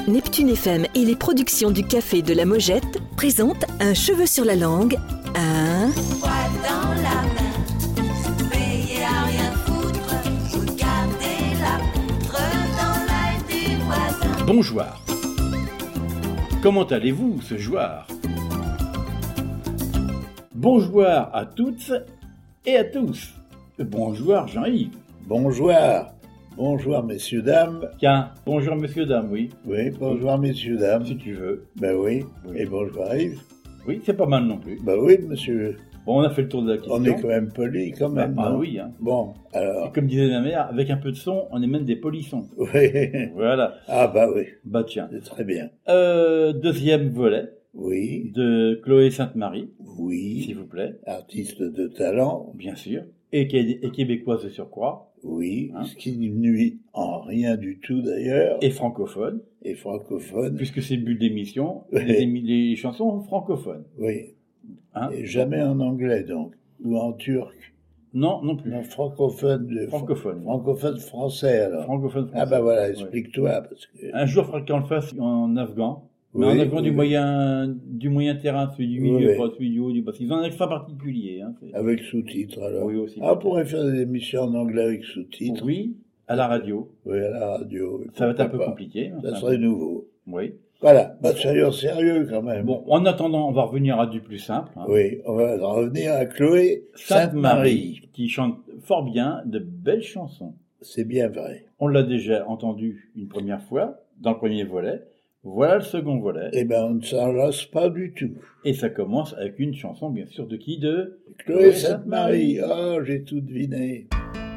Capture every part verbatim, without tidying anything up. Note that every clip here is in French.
Neptune F M et les productions du Café de la Mojette présentent Un cheveu sur la langue, un... Poil dans la main, payé à rien foutre, regardez la poutre dans l'œil du voisin. Bonjour. Comment allez-vous ce soir? Bonjour à toutes et à tous. Bonjour Jean-Yves. Bonjour. Bonjour, messieurs, dames. Tiens, bonjour messieurs, dames, oui. Oui, bonjour, messieurs, dames. Si tu veux. Ben oui. Oui. Et bonjour, Yves. Oui, c'est pas mal non plus. Ben oui, monsieur. Bon, on a fait le tour de la question. On est quand même poli, quand même. Ah, ah non oui, hein. Bon, alors. Et comme disait ma mère, avec un peu de son, on est même des polissons. Oui. Voilà. Ah bah oui. Bah tiens. C'est très bien. Euh, deuxième volet. Oui. De Chloé Sainte-Marie. Oui. S'il vous plaît. Artiste de talent. Bien sûr. Et, qué- et québécoise de surcroît. Oui. Hein. Ce qui ne nuit en rien du tout, d'ailleurs. Et francophone. Et francophone. Puisque c'est le but d'émission. Oui. Les, émi- les chansons francophones. Oui. Hein. Et jamais en anglais, donc. Ou en turc. Non, non plus. Non, francophone. De... Francophone. Francophone français, alors. Francophone français. Ah bah voilà, Ouais. explique-toi, parce que... Un jour, il faudra qu'on le fasse en afghan. Mais Oui, en afghan oui, du oui. moyen, du moyen terrain, celui du milieu, Oui, pas celui du haut, du bas. Ils ont un accent particulier, hein. c'est- Avec sous-titres, alors. Oui, aussi. Ah, on pourrait faire des émissions en anglais avec sous-titres. Oui, à la radio. Oui, à la radio. Ça va être un peu Pourquoi pas. compliqué. hein, Ça c'est un serait peu- nouveau. Oui. Voilà. Bah, sérieux, sérieux, quand même. Bon, en attendant, on va revenir à du plus simple. hein. Oui, on va revenir à Chloé Sainte-Marie, Sainte-Marie. qui chante fort bien de belles chansons. C'est bien vrai. On l'a déjà entendu une première fois, dans le premier volet. Voilà le second volet. Eh ben, on ne s'en lasse pas du tout. Et ça commence avec une chanson, bien sûr, de qui? De Chloé Sainte-Marie. Oh, j'ai tout deviné.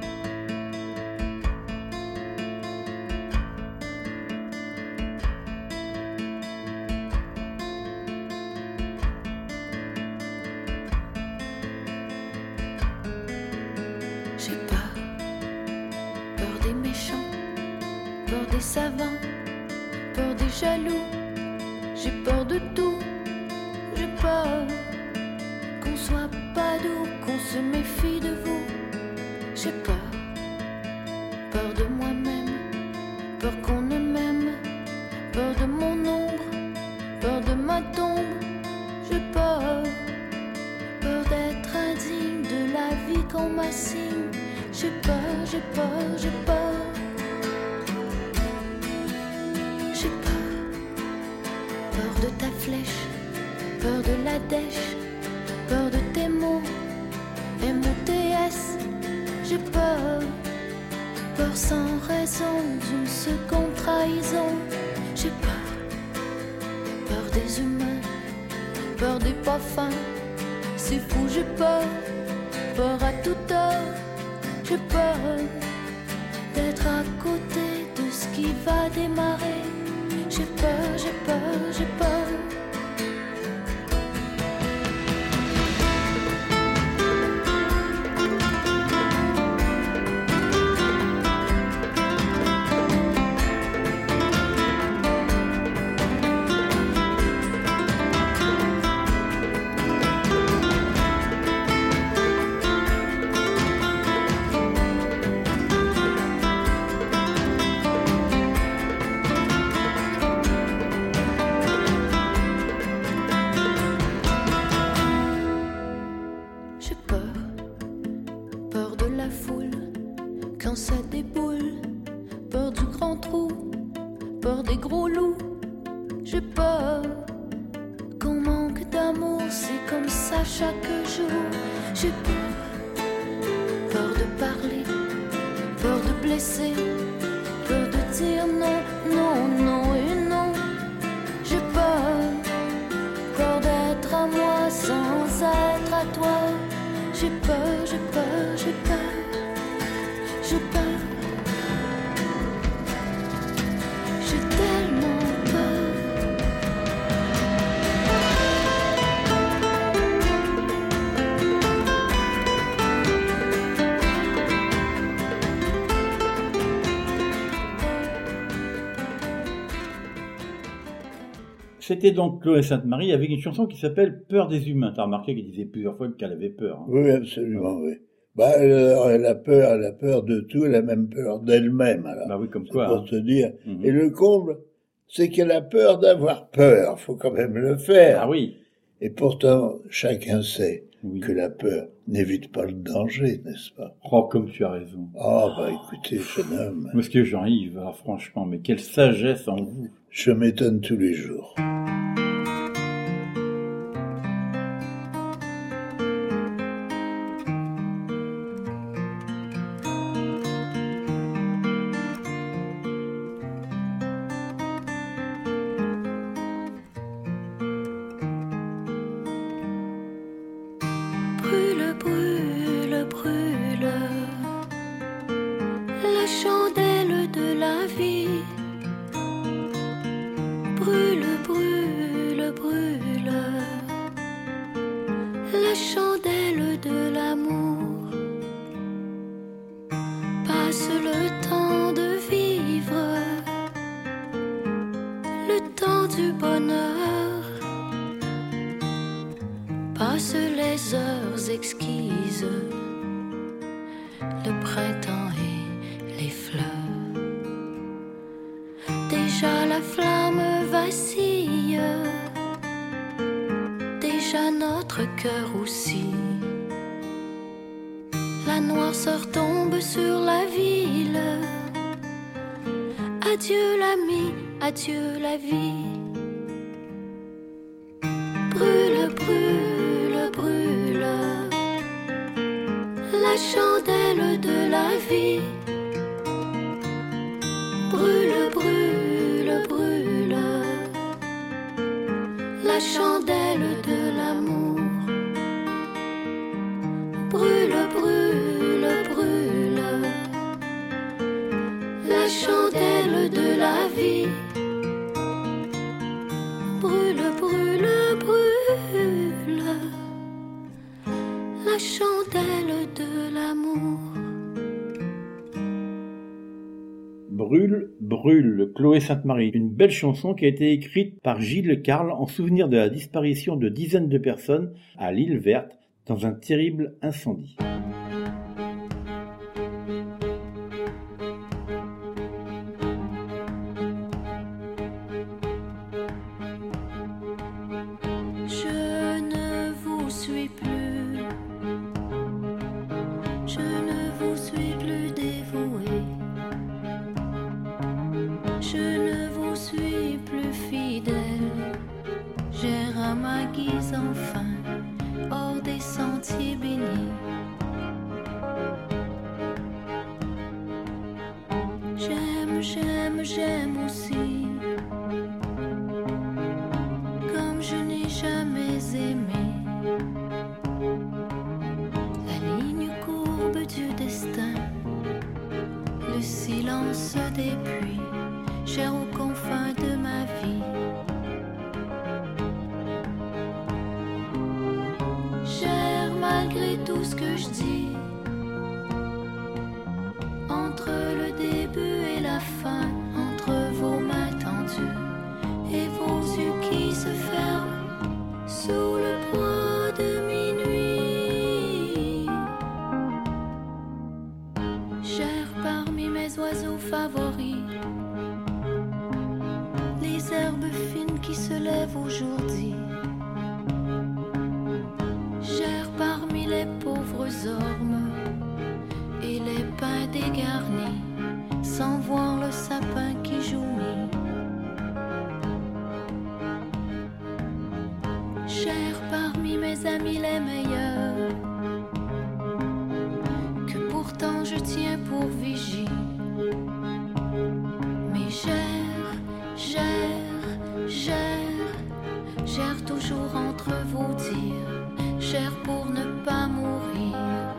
J'ai peur, peur des méchants, peur des savants, peur des jaloux. J'ai peur de tout, j'ai peur qu'on soit pas doux, qu'on se méfie de vous. J'ai peur, peur de moi-même, peur qu'on ne m'aime, peur de mon ombre, peur de ma tombe. J'ai peur, peur d'être indigne de la vie qu'on m'assigne. J'ai peur, j'ai peur, j'ai peur. J'ai peur, peur de ta flèche, peur de la dèche, peur de tes mots, M O T S. J'ai peur, peur sans raison d'une seconde trahison. J'ai peur, peur des humains, peur des pas fins. C'est fou, j'ai peur, peur à toute heure. J'ai peur d'être à côté de ce qui va démarrer. J'ai peur, j'ai peur, j'ai peur. J'ai peur, peur de la foule, quand ça déboule, peur du grand trou, peur des gros loups. J'ai peur qu'on manque d'amour, c'est comme ça chaque jour. J'ai peur, peur de parler, peur de blesser, peur de dire non, non, non et non. J'ai peur, peur d'être à moi sans être à toi. J'ai peur, j'ai peur, j'ai peur, j'ai peur. J'ai tellement peur. C'était donc Chloé Sainte-Marie avec une chanson qui s'appelle Peur des humains. T'as remarqué qu'elle disait plusieurs fois qu'elle avait peur. Hein. Oui, absolument, oui. Bah, elle, elle a peur, elle a peur de tout, elle a même peur d'elle-même, alors. Bah oui, comme C'est quoi. pour hein. te dire. Mhm. Et le comble, c'est qu'elle a peur d'avoir peur. Faut quand même le faire. Ah oui. Et pourtant, chacun sait Oui. que la peur n'évite pas le danger, n'est-ce pas? Oh, comme tu as raison. Ah, bah écoutez, jeune homme, Monsieur Jean-Yves, alors franchement, mais quelle sagesse en vous. je m'étonne tous les jours. Brûle, brûle, brûle la chandelle de la vie. Brûle, brûle, brûle la chandelle de l'amour. Passe le temps de vivre, le temps du bonheur. Passe les heures exquises, le printemps et les fleurs. Déjà la flamme vacille, déjà notre cœur aussi. La noirceur tombe sur la ville. Adieu l'ami, adieu la vie. Brûle, brûle, brûle la chandelle de la vie. Brûle, brûle, brûle la chandelle de l'amour. Brûle, brûle, brûle la chandelle de la vie. Brûle, brûle, brûle la chandelle de l'amour. Brûle, brûle, Chloé Sainte-Marie. Une belle chanson qui a été écrite par Gilles Carle en souvenir de la disparition de dizaines de personnes à l'île Verte dans un terrible incendie. Je ne vous suis plus, je ne vous suis plus dévoué, je ne vous suis plus fidèle, j'erre à ma guise enfin, hors des sentiers bénis. J'aime, j'aime, j'aime aussi, comme je n'ai jamais aimé. La ligne courbe du destin, le silence des pluies, cher aux confins de ma vie. Cher malgré tout ce que je dis, entre le début et la fin, entre vos mains tendues et vos yeux qui se ferment sous le poids de minuit. Cher parmi mes oiseaux favoris, les herbes fines qui se lèvent aujourd'hui. Cher parmi les pauvres ormes et les pins dégarnis, sans voir le sapin qui jouit. Cher parmi mes amis les meilleurs, que pourtant je tiens pour vigie. Mais j'erre, j'erre, j'erre, j'erre toujours entre vos dires, j'erre pour ne pas mourir.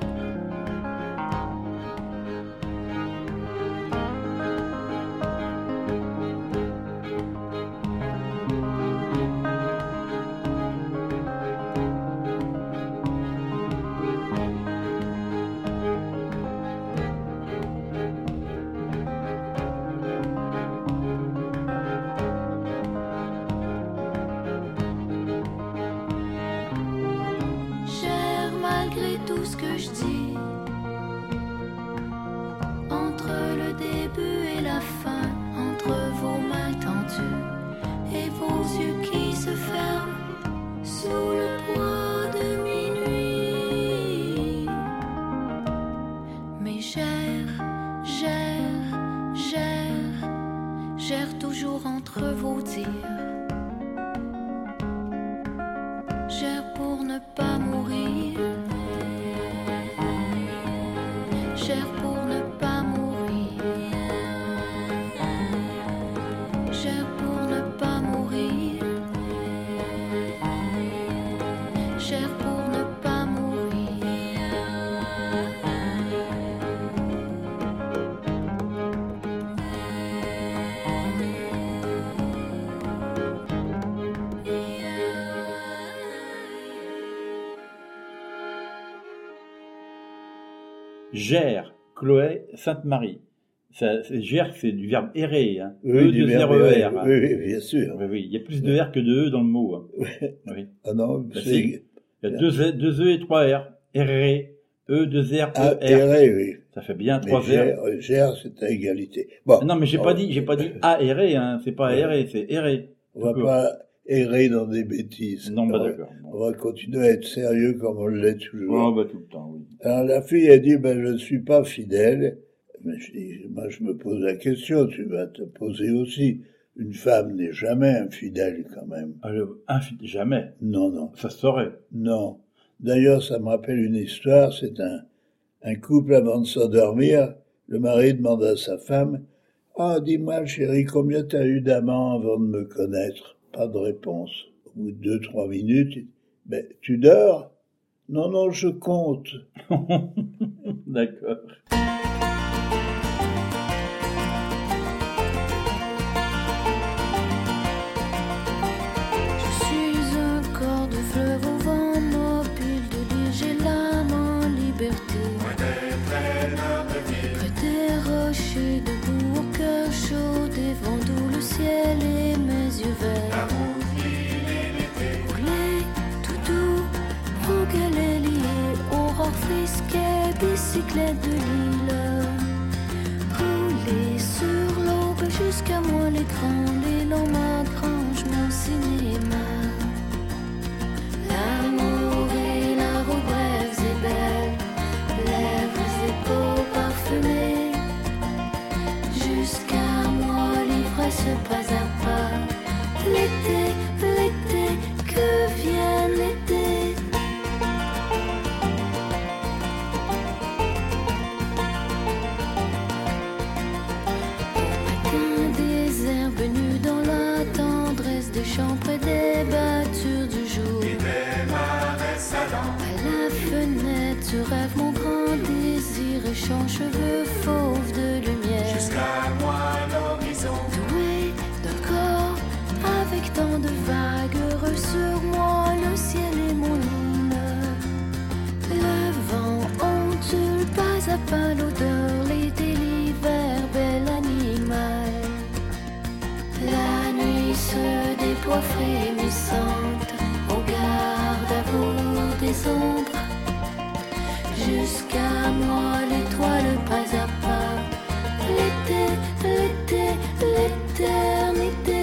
Tout ce que je dis, entre le début et la fin, entre vos mains tendues Gère, Chloé, Sainte-Marie. Ça, c'est, gère, c'est du verbe errer. Hein. Oui, E du de verbe R E errer, R. Hein. oui, oui, bien sûr. Oui, oui. Il y a plus de R que de E dans le mot. Hein. Oui. Ah non, Bah, c'est... si. Il y a deux E, deux E et trois R. Errer, E, deux R, Ah, E, R. errer, oui. Ça fait bien Mais trois R. gère, gère, c'est à égalité. Bon. Non, mais j'ai on- pas dit, j'ai pas dit A errer, hein. C'est pas Ouais. errer, c'est errer. On va Tout pas errer dans des bêtises. Non, bah On va- d'accord. Bon. On va continuer à être sérieux comme on l'est toujours. Oh, bah tout le temps, oui. Alors la fille a dit, ben je ne suis pas fidèle. Mais je dis, moi je me pose la question, tu vas te poser aussi. Une femme n'est jamais infidèle quand même. Ah, le- infi- jamais. Non, non, Ça se saurait. non. D'ailleurs, ça me rappelle une histoire, c'est un, un couple avant de s'endormir, le mari demande à sa femme, « Ah, dis-moi chérie, combien t'as eu d'amants avant de me connaître ?» Pas de réponse. Au bout de deux, trois minutes, il dit, « Ben, tu dors ?»« Non, non, je compte. » D'accord. Je suis un corps de fleuve au vent, mobile de l'île, j'ai l'âme en liberté. Près des rochers, debout au cœur chaud, des vents doux, le ciel et mes yeux verts. Rouler tout doux, au galet lié, aurore frisquet, bicyclette de l'île. Rouler sur l'aube jusqu'à moi l'écran, les longs ma grange, mon cinéma. L'amour et la route brèves et belles, lèvres et peaux parfumées. Jusqu'à moi l'ivresse pas à pas. L'été, l'été, que vient l'été. Un désert venu dans la tendresse des champs près des battures du jour. À la fenêtre, tu rêves mon grand désir, échange cheveux fauves de lumière. Jusqu'à moi l'horizon. Doué d'un corps avec tant de vagues, heureux sur moi le ciel et mon île. Le vent ondule pas à pas l'odeur, l'été, l'hiver, bel animal. La nuit se déploie frémissante, au garde à vous des ombres. Jusqu'à moi l'étoile pas à pas. L'été, l'été, l'éternité.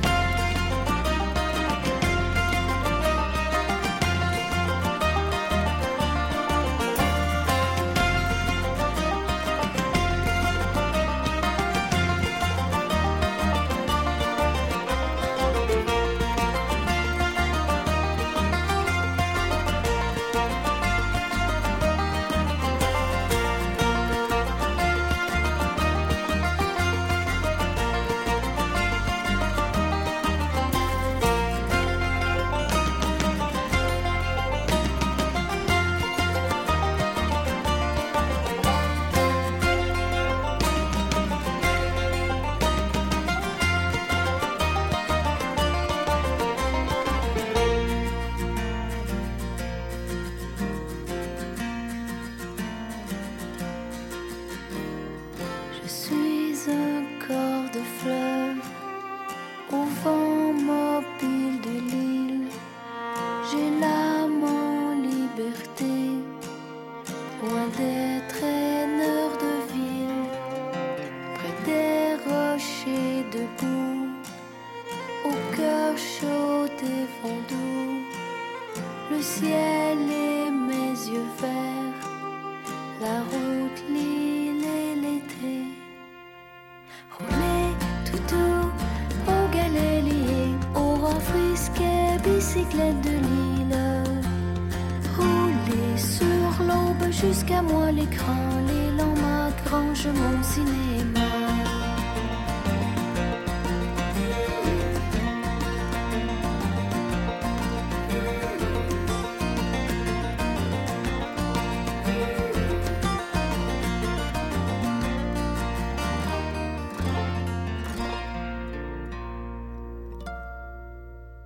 Je suis un corps de fleuve au vent mobile de l'île. J'ai l'âme en liberté, loin des traîneurs de ville. Près des rochers debout, au cœur chaud des vents doux. Le ciel et mes yeux verts, la route, l'île et l'été. Rouler tout doux, au galet lié, aurore frisquet, bicyclette de l'île. Rouler sur l'aube jusqu'à moi l'écran, l'élan ma grange, mon cinéma.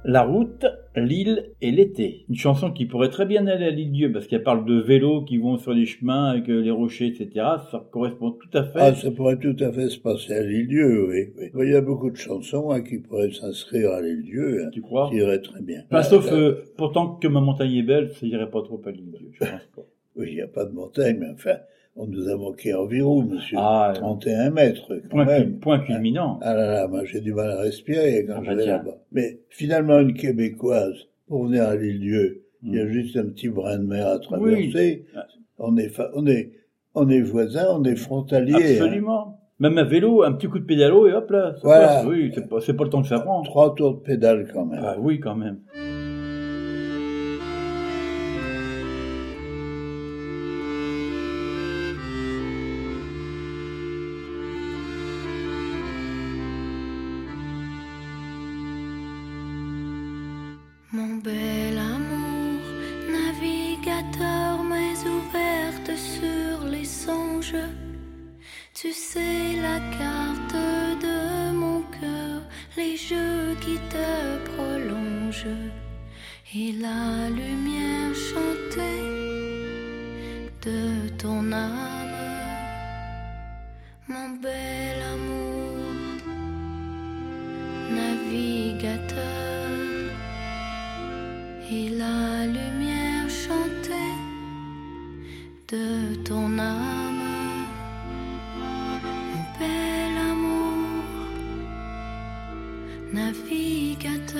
La route, l'île et l'été. Une chanson qui pourrait très bien aller à l'île-dieu, parce qu'elle parle de vélos qui vont sur les chemins avec les rochers, et cetera. Ça correspond tout à fait. Ah, ça pourrait tout à fait se passer à l'île-dieu, oui, oui. Il y a beaucoup de chansons hein, qui pourraient s'inscrire à l'île-dieu. Hein, tu crois? qui iraient très bien. Enfin, ah, sauf, là, euh, pourtant que ma montagne est belle, ça irait pas trop à l'île-dieu, je pense pas. Oui, il n'y a pas de montagne, mais enfin, on nous a manqué environ, monsieur. Ah, trente et un mètres, quand point même. Cul, point culminant. Ah là là, moi j'ai du mal à respirer quand Ah, je bah, vais tiens. là-bas. Mais finalement, une Québécoise, pour venir à l'île-dieu, Mm. il y a juste un petit brin de mer à traverser. Oui. On est, fa- on est, on est voisins, on est frontaliers. Absolument. Même à vélo, un petit coup de pédalo et hop là. ça Voilà. passe. Oui, c'est pas, c'est pas le temps que ça Hein. prend. Trois tours de pédale quand même. Ah oui, quand même. Mon bel amour, navigateur, mais ouverte sur les songes. Tu sais la carte de mon cœur, les jeux qui te prolongent et la lumière chantée de ton âme. Mon bel amour, navigateur. Et la lumière chantée de ton âme, mon bel amour, navigateur.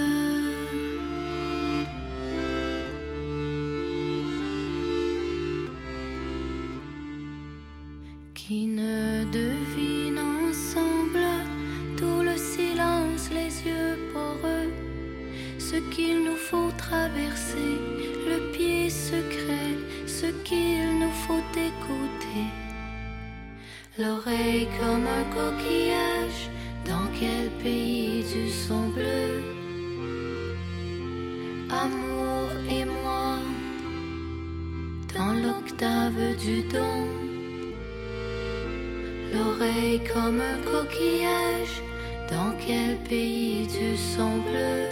Qui ne devine ensemble tout le silence, les yeux poreux, ce qu'il nous faut traverser, le pied secret, ce qu'il nous faut écouter. L'oreille comme un coquillage, dans quel pays du son bleu? Amour et moi, dans l'octave du don. L'oreille comme un coquillage, dans quel pays du son bleu?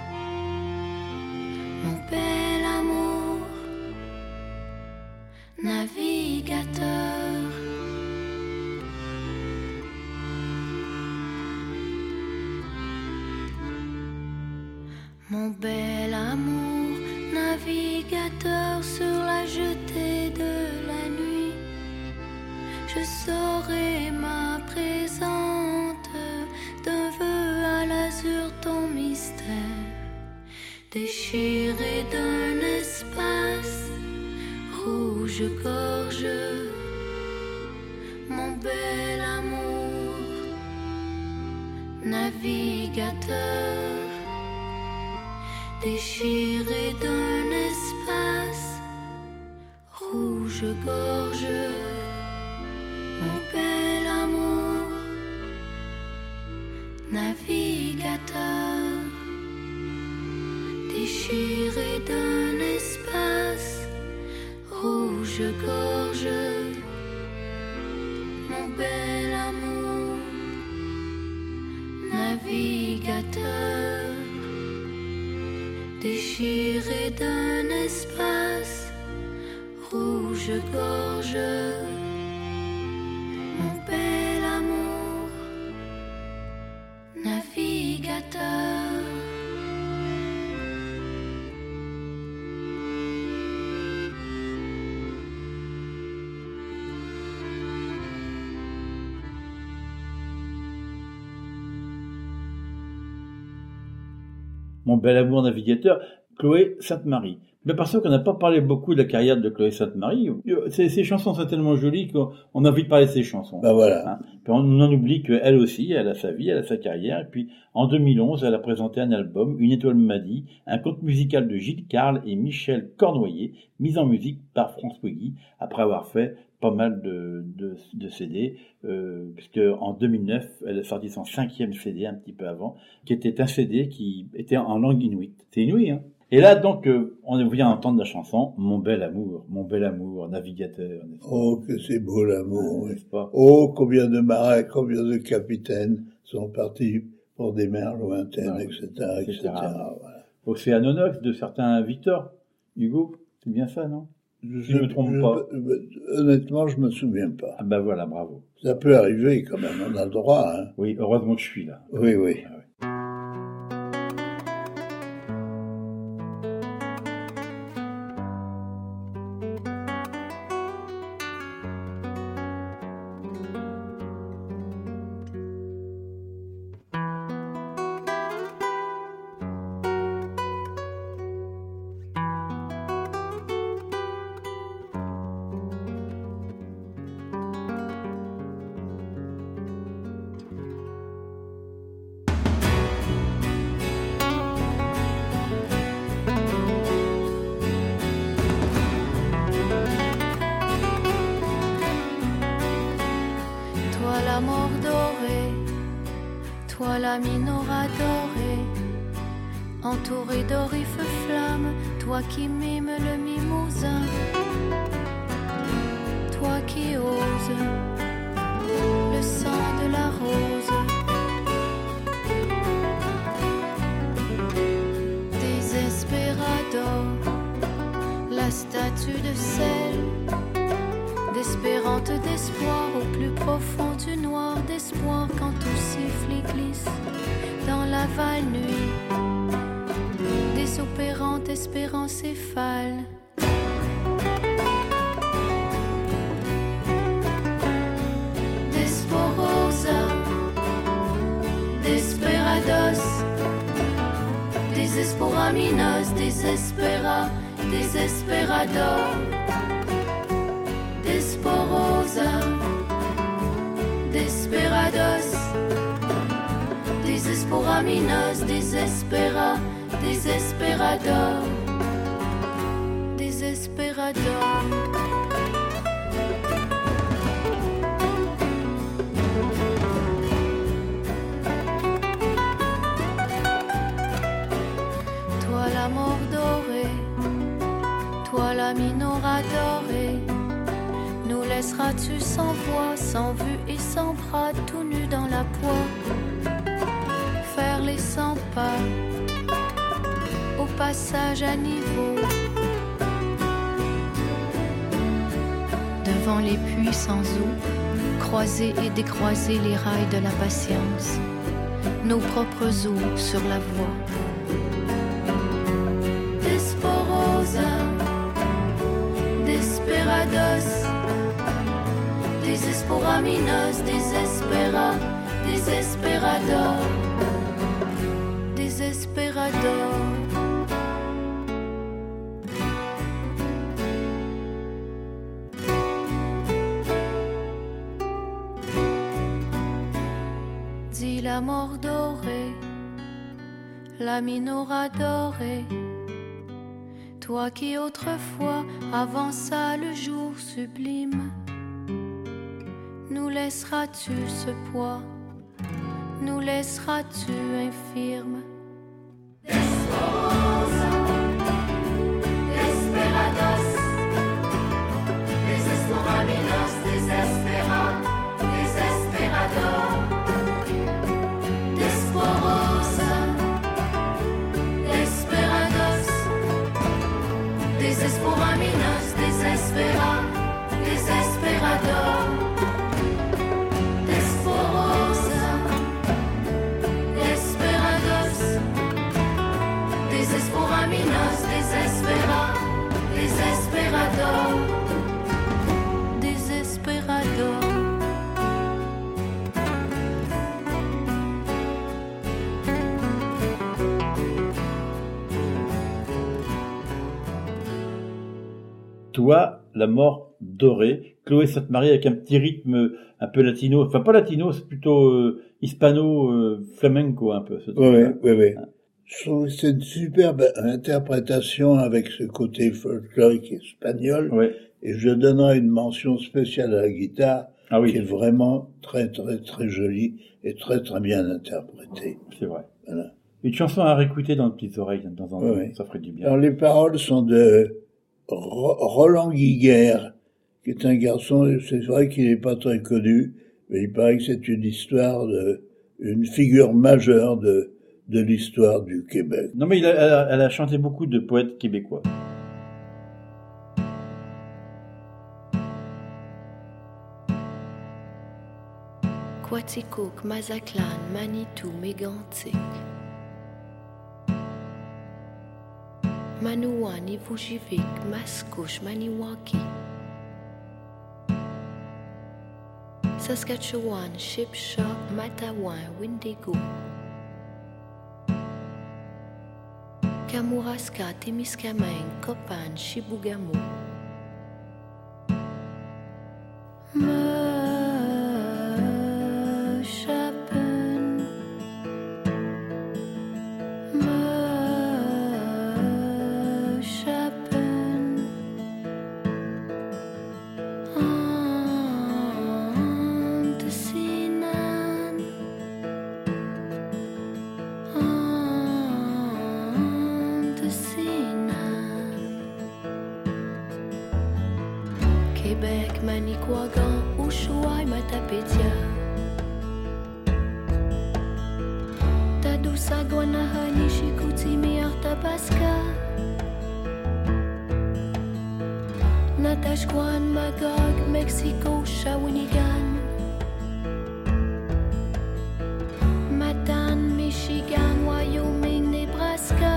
Mon bel amour, navigateur. Mon bel amour, navigateur sur la jetée de la nuit. Je saurai ma présente d'un vœu à l'azur ton mystère. Déchiré d'un espace rouge-gorge, mon bel amour, navigateur. Déchiré d'un espace rouge-gorge, mon bel amour, navigateur. Déchiré d'un espace rouge-gorge, mon bel amour, navigateur. Déchiré d'un espace rouge-gorge, mon bel amour, navigateur. Mon bel amour navigateur, Chloé Sainte-Marie. Mais parce qu'on n'a pas parlé beaucoup de la carrière de Chloé Sainte-Marie. Ces, ces chansons sont tellement jolies qu'on on a envie de parler de ces chansons. Ben voilà. Hein. Puis on, on en oublie qu'elle aussi, elle a sa vie, elle a sa carrière. Et puis en deux mille onze, elle a présenté un album, Une étoile m'a dit, un conte musical de Gilles Carle et Michel Cornoyer, mis en musique par France Poggy, après avoir fait pas mal de, de, de C D, euh, puisque en deux mille neuf, elle a sorti son cinquième C D, un petit peu avant, qui était un C D qui était en langue inuit. C'est inouï, hein. Et là, donc, euh, on vient entendre la chanson « Mon bel amour, mon bel amour, navigateur ». Oh, que c'est beau l'amour, n'est-ce pas? Oh, combien de marins, combien de capitaines sont partis pour des mers lointaines, Ouais, et cetera, et cetera. et cetera. Voilà. Océanonox de certains Victor Hugo. C'est bien ça, non? Je ne me trompe je, pas. Je, honnêtement, je me souviens pas. Ah ben voilà, bravo. Ça peut arriver quand même, on a le droit. Hein. Oui, heureusement que je suis là. Oui, oui. Ah, ouais. La mort dorée, toi la minora dorée, entourée d'orifes flammes, toi qui mimes le mimousin, toi qui oses le sang de la rose, Desesperador, la statue de sel, d'espérante d'espoir au plus profond du noir d'espoir quand tout siffle et glisse dans la val nuit des opérantes espérances céphales. Desporosa, desperados, desesporaminos, desespera, desesperador. Desporosa, desperados, desesporaminos, desespera, desesperador, desesperador. Toi la mort dorée, toi la minora dorée, nous laisseras-tu sans voix, sans vue et sans bras, tout nu dans la poix, faire les cent pas, au passage à niveau, devant les puits sans eau, croiser et décroiser les rails de la patience, nos propres eaux sur la voie. Desporosa, desperados, desesporaminos, desespera, desesperador, desesperador. Dis la mort dorée, la minora dorée, toi qui autrefois avança le jour sublime, nous laisseras-tu ce poids, nous laisseras-tu infirme? Desporosa, desperados, desesporaminos, desespera, desesperador. Desporosa, desperados, desesporaminos, desespera, desesperador. Desesporaminos, desespera, desesperador, desesperador. Toi, la mort dorée, Chloé Sainte-Marie avec un petit rythme un peu latino, enfin pas latino, c'est plutôt euh, hispano, euh, flamenco un peu. Oui, oui, oui. Je trouve que c'est une superbe interprétation avec ce côté folklorique espagnol. Ouais. Et je donnerai une mention spéciale à la guitare, ah oui. qui est vraiment très, très, très jolie et très, très bien interprétée. C'est vrai. Voilà. Une chanson à réécouter dans les petites oreilles, de temps en temps, oui. Ça ferait du bien. Alors, les paroles sont de Roland Guiguerre, qui est un garçon, c'est vrai qu'il n'est pas très connu, mais il paraît que c'est une histoire de, une figure majeure de, de l'histoire du Québec. Non, mais il a, elle, a, elle a chanté beaucoup de poètes québécois. Quaticook, Mazatlan, Manitou, Mégantic, Manouan, Ivujivik, Mascouche, Maniwaki, Saskatchewan, Shipshaw, Matawan, Windigo, Kamouraska, Témiscamingue, Copan, Chibougamau. Québec, Manicouagan, Ushuaï, Matapédia, Tadoussac, Guanahani, Chicoutimi, Arthabaska, Natashquan, Magog, Mexico, Shawinigan, Matane, Michigan, Wyoming, Nebraska.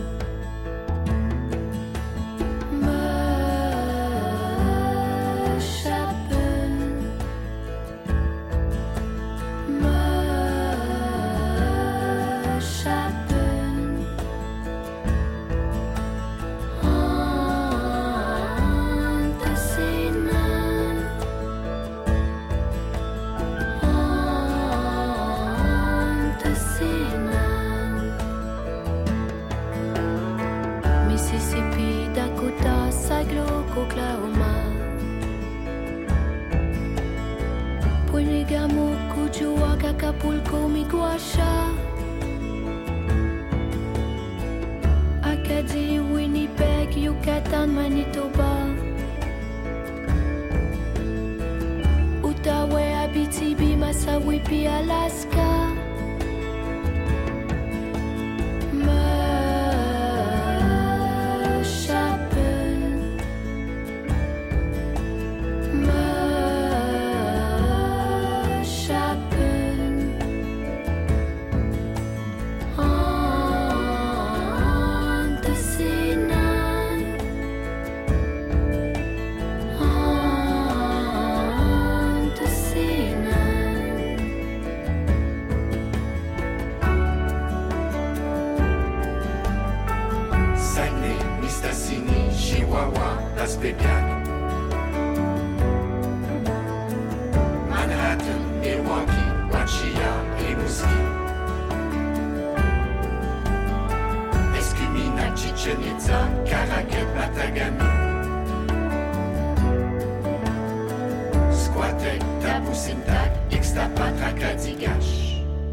Mississippi, Dakota, Saglo, Oklahoma, Puenegamo, Kujuak, Acapulco, Miguasha, Acadie, Winnipeg, Yucatan, Manitoba, Outaouais, Abitibi, Massawippi, Alaska. Manhattan, Milwaukee, Wachia, Rimouski, Escumina, Chichen Itza, Caracat, Matagami, Squatec, Tabusintac, Ixtapat, Acadigache.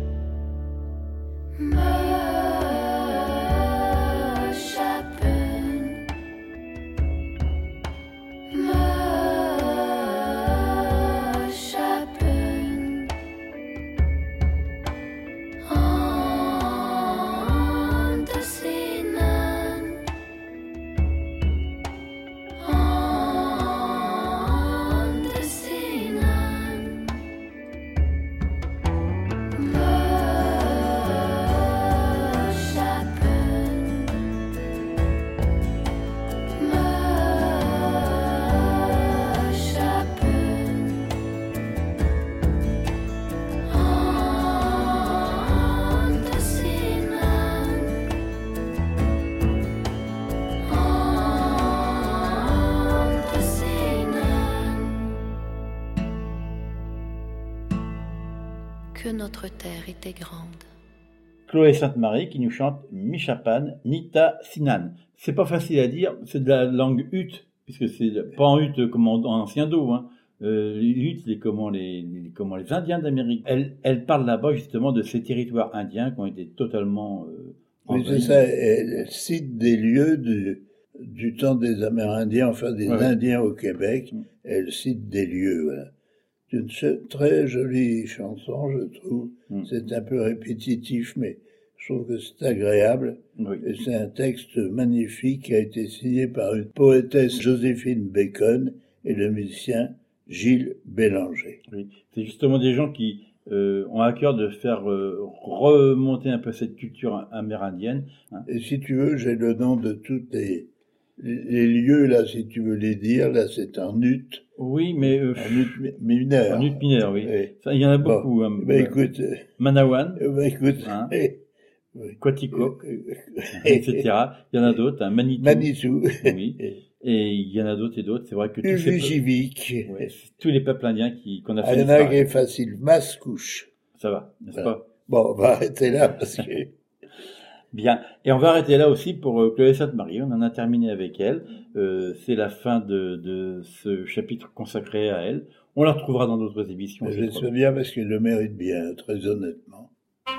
Que notre terre était grande. Chloé Sainte-Marie qui nous chante Michapan, Nita Sinan. C'est pas facile à dire, c'est de la langue hutte, puisque c'est pas en hutte comme en, en ancien dos, hein. Euh, les huttes, c'est comment les, les, comment les Indiens d'Amérique. Elle, elle parle là-bas justement de ces territoires indiens qui ont été totalement euh, oui, c'est ça, elle, elle cite des lieux du, du temps des Amérindiens, enfin des ouais. Indiens au Québec. Mm. Elle cite des lieux, voilà. C'est une très jolie chanson, je trouve. Mm. C'est un peu répétitif, mais Je trouve que c'est agréable. Oui. Et c'est un texte magnifique qui a été signé par une poétesse Joséphine Bacon et le musicien Gilles Bélanger. Oui. C'est justement des gens qui euh, ont à cœur de faire euh, remonter un peu cette culture amérindienne. Hein. Et si tu veux, j'ai le nom de tous les, les lieux, là, si tu veux les dire. Là, c'est en ut. Oui, mais... Euh, en ut mineur. En ut mineur, oui. oui. Ça, il y en a beaucoup. Bon, Hein. Ben, écoute... Euh, Manawan. Ben, écoute... Hein. Eh, oui. Quatico, et cetera. Il y en a d'autres, hein. Manitou. Manitou. Oui. Et il y en a d'autres et d'autres. C'est vrai que tous ces Ujibik. ouais, tous les peuples indiens qui, qu'on a fait. Il y en a qui est facile. Mascouche. Ça va, n'est-ce Voilà. pas? Bon, on va arrêter là parce que... Bien. Et on va arrêter là aussi pour euh, Chloé Sainte-Marie. On en a terminé avec elle. Euh, c'est la fin de, de ce chapitre consacré à elle. On la retrouvera dans d'autres émissions. Je sais bien parce qu'elle le mérite bien, très honnêtement.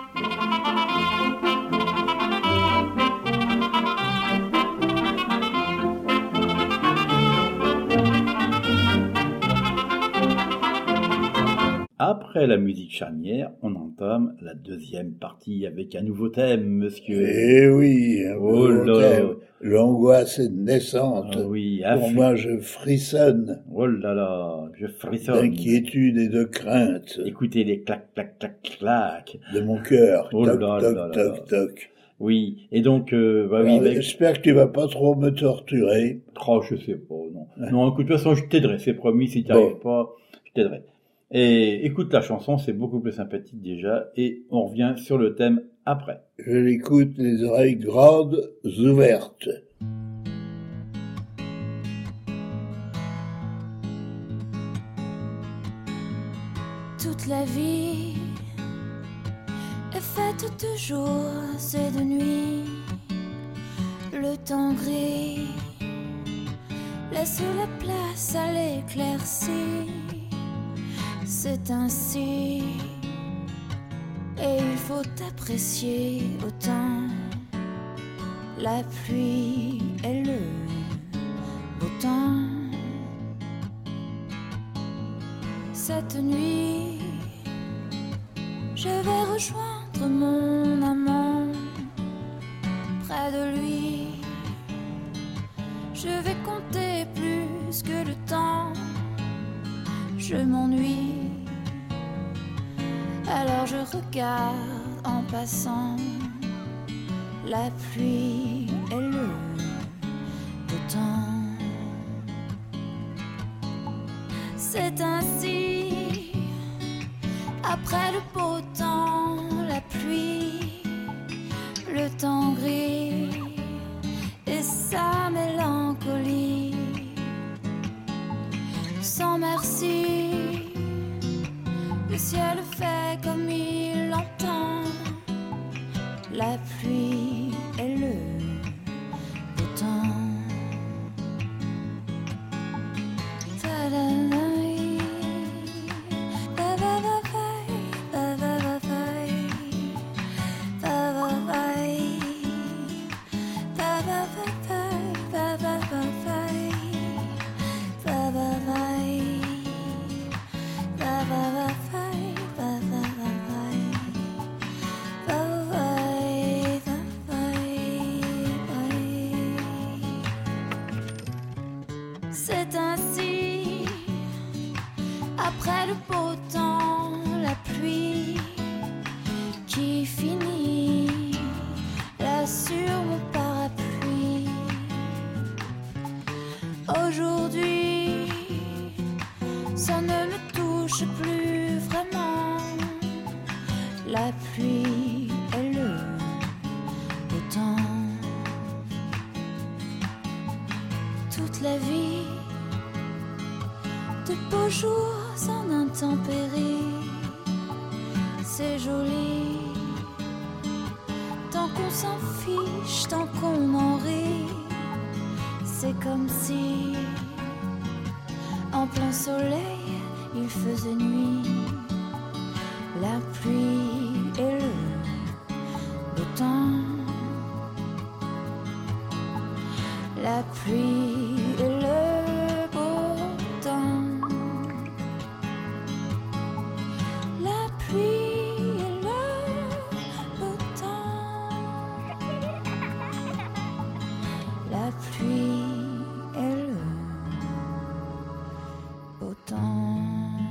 Après la musique charnière, on entame la deuxième partie avec un nouveau thème, monsieur. Eh oui, un Oh nouveau là. thème. L'angoisse est naissante. Ah oui, Pour affi- moi, je frissonne Oh là là, je frissonne. d'inquiétude et de crainte Écoutez les clac, clac, clac, clac. de mon cœur. Oh toc, là toc, là là toc, là. toc. Oui, et donc, euh, bah oui, Alors, bah, j'espère que tu vas pas trop me torturer. oh, je sais pas, non. Non, écoute, de toute façon, je t'aiderai, c'est promis, si tu n'y Bon. arrives pas, je t'aiderai. Et écoute la chanson, c'est beaucoup plus sympathique déjà, et on revient sur le thème après. Je l'écoute les oreilles grandes ouvertes. Toute la vie est faite de jours et de nuits. Le temps gris laisse la place à l'éclaircie. C'est ainsi, et il faut apprécier autant la pluie et le beau temps. Cette nuit, je vais rejoindre mon amant. Près de lui, je vais compter plus que le temps. Je m'ennuie, alors je regarde en passant la pluie et le beau temps. C'est ainsi, après le beau temps, la pluie, le temps gris et sa mélancolie. Sans merci, le ciel fait comme il l'entend, la pluie et le beau temps. C'est ainsi, après le beau temps, la pluie qui finit là sur mon parapluie. Aujourd'hui, ça ne me touche plus vraiment, la pluie et le beau temps. Toute la vie, de beaux jours en intempéries, c'est joli. Tant qu'on s'en fiche, tant qu'on en rit, c'est comme si en plein soleil il faisait nuit. La pluie et le beau temps, la pluie et le beau temps, la pluie et le beau temps. beau temps.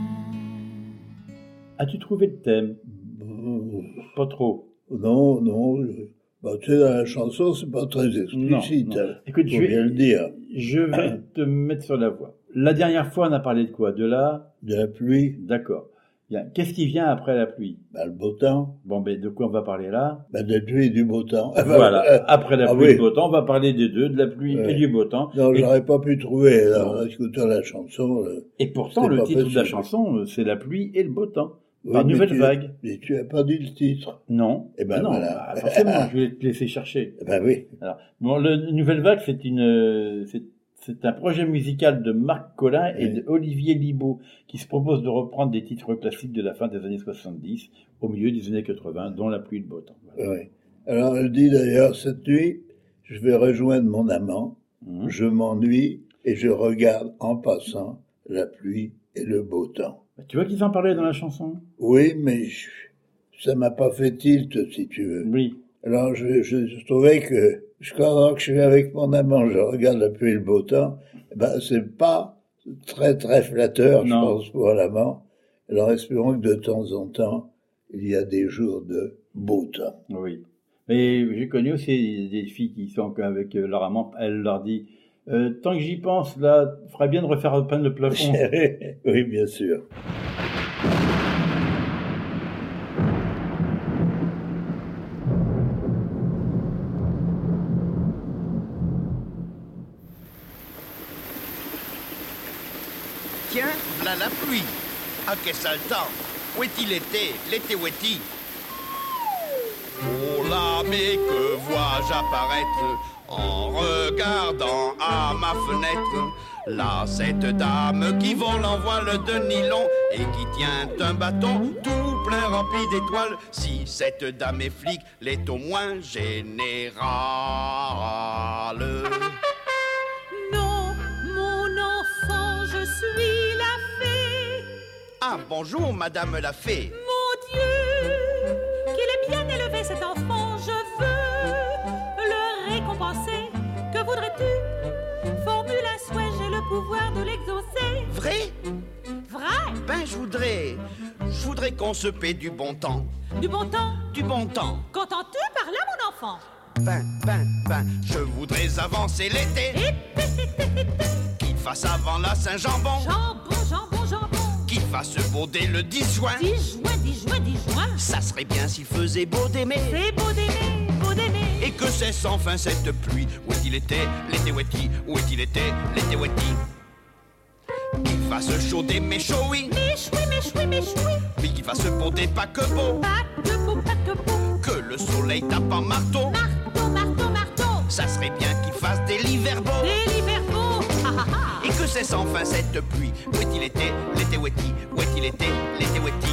As-tu trouvé le thème? Pas trop. Non, non. Je... Bah, tu sais, dans la chanson, c'est pas très explicite. Non, non. Hein, Écoute, faut je vais, bien le dire. Je vais te mettre sur la voie. La dernière fois, on a parlé de quoi? De la... De la pluie. D'accord. Bien. Qu'est-ce qui vient après la pluie? Bah, le beau temps. Bon, ben, de quoi on va parler là? Bah, de la pluie et du beau temps. Voilà. Après la ah, pluie et oui. du beau temps, on va parler des deux, de la pluie ouais. et du beau temps. Non, et... j'aurais pas pu trouver, alors, en écoutant la chanson. Euh, et pourtant, le titre possible. de la chanson, c'est la pluie et le beau temps. Oui, Par Nouvelle tu, Vague. Mais tu as pas dit le titre. Non. Eh ben non, voilà. bah, forcément, je vais te laisser chercher. Eh ben oui. Alors, bon, le Nouvelle Vague, c'est une, c'est, c'est un projet musical de Marc Collin et oui. de Olivier Libaud, qui se propose de reprendre des titres classiques de la fin des années soixante-dix, au milieu des années quatre-vingts, dont la pluie et le beau temps. Voilà. Oui. Alors, elle dit d'ailleurs, cette nuit, je vais rejoindre mon amant, Mmh. je m'ennuie et je regarde en passant la pluie et le beau temps. Tu vois qu'ils en parlaient dans la chanson? Oui, mais je, ça m'a pas fait tilt, si tu veux. Oui. Alors, je, je, je trouvais que, je crois que je suis avec mon amant, je regarde la pluie et le beau temps, ben, c'est pas très, très flatteur, Non. je pense, pour l'amant. Alors, espérons que de temps en temps, il y a des jours de beau temps. Oui. Mais j'ai connu aussi des filles qui sont avec leur amant, elle leur dit, euh, tant que j'y pense, là, il ferait bien de refaire repeindre le plafond. Oui, bien sûr. Tiens, v'là la pluie. Ah, quel sale temps. Où est-il été? L'été où est-il? Oh là, mais que vois-je apparaître en regardant à ma fenêtre? Là, cette dame qui vole en voile de nylon et qui tient un bâton tout plein rempli d'étoiles. Si cette dame est flic, l'est au moins générale. Non, mon enfant, je suis la fée. Ah, bonjour, madame la fée. Mon Dieu, qu'il est bien élevé cet enfant, je veux le récompenser. Que voudrais-tu? Formule un souhait, j'ai le pouvoir de l'exaucer. Vrai? Vrai? Ben, je voudrais... Je voudrais qu'on se paie du bon temps. Du bon temps? Du bon temps. Qu'entends-tu par là, mon enfant? Ben, ben, ben, je voudrais avancer l'été. Qu'il fasse avant la Saint-Jambon. Jambon, jambon, jambon. Qu'il fasse beau dès le dix juin. dix juin, dix juin, dix juin. Ça serait bien s'il faisait beau d'aimer. C'est beau d'aimer, beau d'aimer. Et que cesse enfin cette pluie. Où est-il été? L'été où est-il? Où est-il été? L'été où est-il? Qu'il fasse chaud d'aimer chaud, oui. Méchoui, méchoui, méchoui. Puis qu'il fasse beau des paquebots. Paquebot, paquebot. Que le soleil tape en marteau. Marteau, marteau, marteau. Ça serait bien qu'il fasse des l'hiver beaux. Des l'hiver beau. Ha, ha, ha. Et que cesse enfin cette pluie. Où est-il été? L'été où est-il? Où est-il été? L'été où est-il?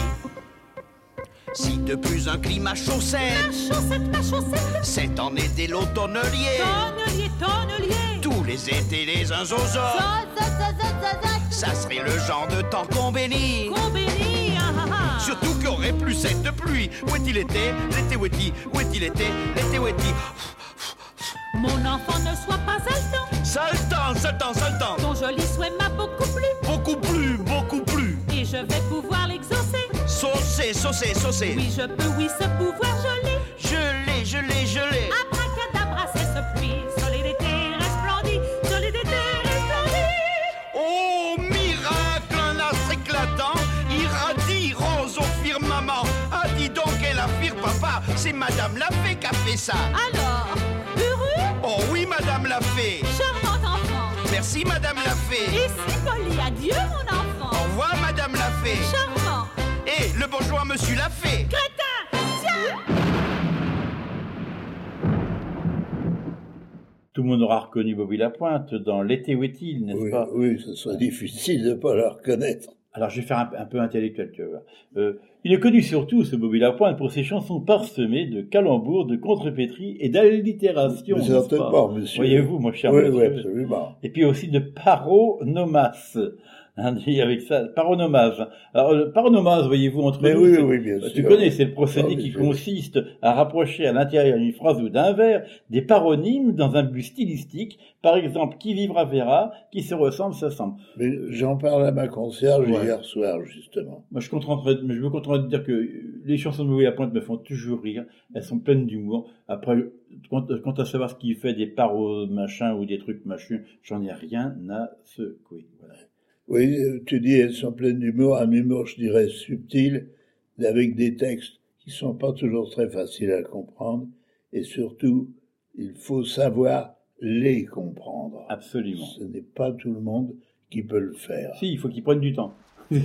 Si de plus un climat chaussette, Ma chaussette, ma chaussette. c'est en été l'automnelier. Tonnelier, tonnelier. Tous les étés les uns aux autres. Zot, zot, zot, zot, zot, zot. Ça serait le genre de temps qu'on bénit. Qu'on bénit, ah, ah, ah. Surtout qu'il n'y aurait plus cette pluie. Où est-il été? L'été où est-il? Où est-il été? L'été où est-il? Mon enfant, ne sois pas haletant. Sale temps, sale temps, sale temps. Ton joli souhait m'a beaucoup plu. Beaucoup plus, beaucoup plus. Et je vais pouvoir l'exaucer. Saucer, saucer, saucer. Oui, je peux, oui, ce pouvoir, je l'ai. Je l'ai, je l'ai, je l'ai. Abracadabra, c'est ce pluie. Soleil d'été resplendit. Soleil d'été resplendit. Oh, miracle, un astre éclatant, irradie rose au firmament. Ah, dis donc, elle affirme, papa, c'est Madame la Fée qui a fait ça. Alors, heureux, Oh oui, Madame la Fée. charmant enfant. Merci, Madame la Fée. Et si poli, adieu, mon enfant. Au revoir, Madame la Fée. Charmant. Et le bonjour à Monsieur la Fée. Crétin, tiens. Tout le monde aura reconnu Bobby Lapointe dans L'été où est-il, n'est-ce Oui, pas? oui, ce serait difficile de ne pas le reconnaître. Alors je vais faire un, un peu intellectuel, tu vois. Euh, il est connu surtout, ce Bobby Lapointe, pour ses chansons parsemées de calembours, de contrepétries et d'allitérations. Mais n'est-ce certainement, monsieur. Voyez-vous, mon cher Oui, monsieur. oui, absolument. Et puis aussi de paronomas. hein, dit avec ça, paronomase. Alors, le paronomase, voyez-vous, entre Mais nous, oui, c'est- oui, bien tu sûr. connais, c'est le procédé Ah, qui bien sûr. consiste à rapprocher à l'intérieur d'une phrase ou d'un vers des paronymes dans un but stylistique. Par exemple, qui vivra verra, qui se ressemble s'assemble. Mais j'en parle à ma concierge Ouais. hier soir, justement. Moi, je, contenterais- mais je me contenterai de dire que les chansons de Louis Lapointe me font toujours rire. Elles sont pleines d'humour. Après, quant, quant à savoir ce qu'il fait des paros machin ou des trucs machin, j'en ai rien à secouer. Voilà. Oui, euh, tu dis, elles sont pleines d'humour, un humour, je dirais, subtil, avec des textes qui sont pas toujours très faciles à comprendre, et surtout, il faut savoir les comprendre. Absolument. Ce n'est pas tout le monde qui peut le faire. Si, il faut qu'ils prennent du temps. Oui.